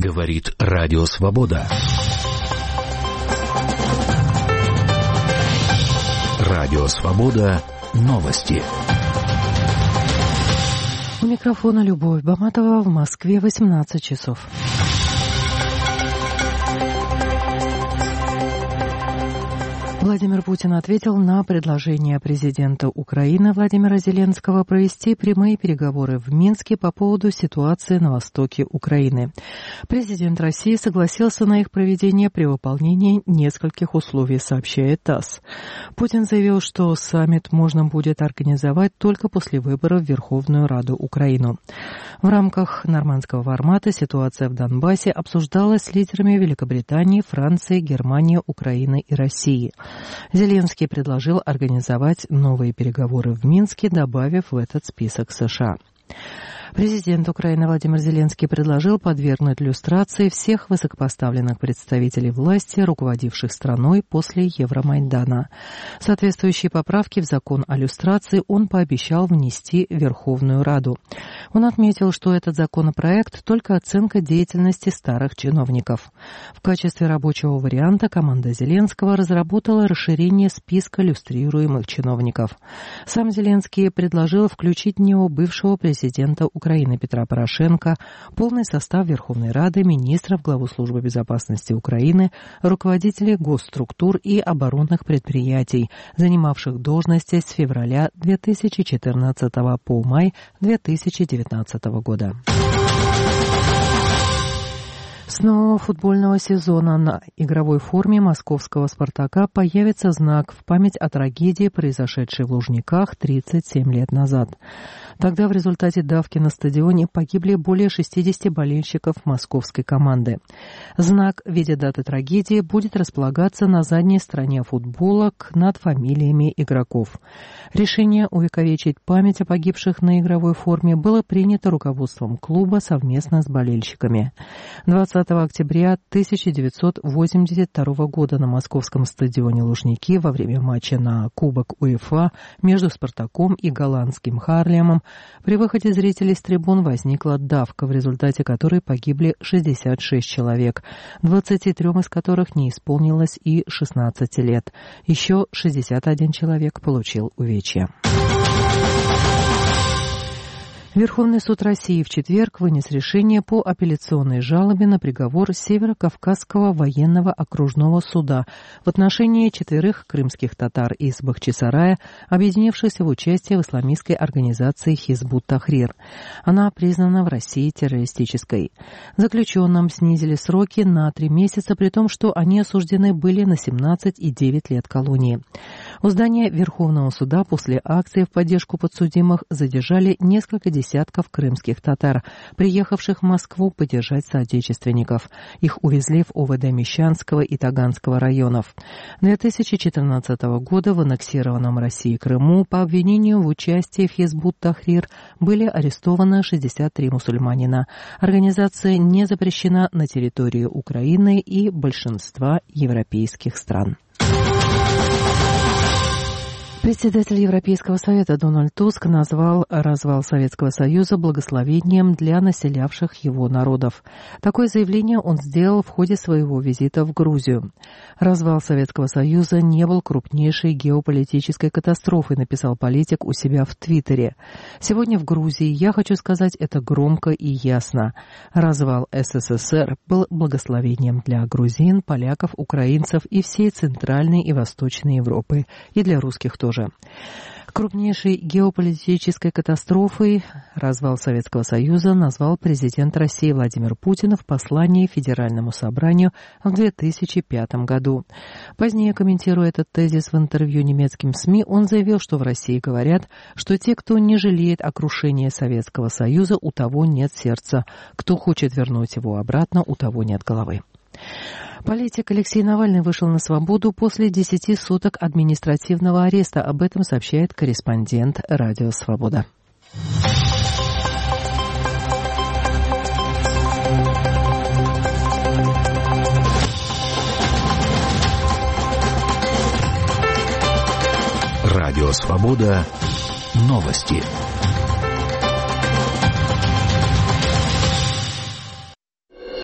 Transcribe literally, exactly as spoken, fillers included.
Говорит Радио Свобода. Радио Свобода. Новости. У микрофона Любовь Баматова. В Москве восемнадцать часов. Владимир Путин ответил на предложение президента Украины Владимира Зеленского провести прямые переговоры в Минске по поводу ситуации на востоке Украины. Президент России согласился на их проведение при выполнении нескольких условий, сообщает ТАСС. Путин заявил, что саммит можно будет организовать только после выборов в Верховную Раду Украины. В рамках нормандского формата ситуация в Донбассе обсуждалась с лидерами Великобритании, Франции, Германии, Украины и России. Зеленский предложил организовать новые переговоры в Минске, добавив в этот список США. Президент Украины Владимир Зеленский предложил подвергнуть люстрации всех высокопоставленных представителей власти, руководивших страной после Евромайдана. Соответствующие поправки в закон о люстрации он пообещал внести в Верховную Раду. Он отметил, что этот законопроект – только оценка деятельности старых чиновников. В качестве рабочего варианта команда Зеленского разработала расширение списка люстрируемых чиновников. Сам Зеленский предложил включить в него бывшего президента Украины Украины Петра Порошенко, полный состав Верховной Рады, министров, главу Службы безопасности Украины, руководителей госструктур и оборонных предприятий, занимавших должности с февраля две тысячи четырнадцатого по май две тысячи девятнадцатого года. С нового футбольного сезона на игровой форме московского «Спартака» появится знак в память о трагедии, произошедшей в Лужниках тридцать семь лет назад. Тогда в результате давки на стадионе погибли более шестидесяти болельщиков московской команды. Знак в виде даты трагедии будет располагаться на задней стороне футболок над фамилиями игроков. Решение увековечить память о погибших на игровой форме было принято руководством клуба совместно с болельщиками. двадцатого октября тысяча девятьсот восемьдесят второго года на московском стадионе Лужники во время матча на Кубок УЕФА между «Спартаком» и голландским «Харлемом» при выходе зрителей с трибун возникла давка, в результате которой погибли шестьдесят шесть человек, двадцати трём из которых не исполнилось и шестнадцати лет. Еще шестьдесят один человек получил увечья. Верховный суд России в четверг вынес решение по апелляционной жалобе на приговор Северо-Кавказского военного окружного суда в отношении четверых крымских татар из Бахчисарая, объединившихся в участии в исламистской организации Хизбут-Тахрир. Она признана в России террористической. Заключенным снизили сроки на три месяца, при том, что они осуждены были на семнадцать и девять лет колонии. У здания Верховного суда после акции в поддержку подсудимых задержали несколько десятков десятков крымских татар, приехавших в Москву поддержать соотечественников. Их увезли в ОВД Мещанского и Таганского районов. две тысячи четырнадцатого года в аннексированном России Крыму по обвинению в участии в Хизбут-Тахрир были арестованы шестьдесят три мусульманина. Организация не запрещена на территории Украины и большинства европейских стран. Председатель Европейского совета Дональд Туск назвал развал Советского Союза благословением для населявших его народов. Такое заявление он сделал в ходе своего визита в Грузию. Развал Советского Союза не был крупнейшей геополитической катастрофой, написал политик у себя в Твиттере. Сегодня в Грузии я хочу сказать это громко и ясно. Развал СССР был благословением для грузин, поляков, украинцев и всей Центральной и Восточной Европы, и для русских тоже. Крупнейшей геополитической катастрофой развал Советского Союза назвал президент России Владимир Путин в послании Федеральному собранию в две тысячи пятом году. Позднее, комментируя этот тезис в интервью немецким СМИ, он заявил, что в России говорят, что те, кто не жалеет о крушении Советского Союза, у того нет сердца. Кто хочет вернуть его обратно, у того нет головы. Политик Алексей Навальный вышел на свободу после десяти суток административного ареста. Об этом сообщает корреспондент Радио Свобода. Радио Свобода. Новости.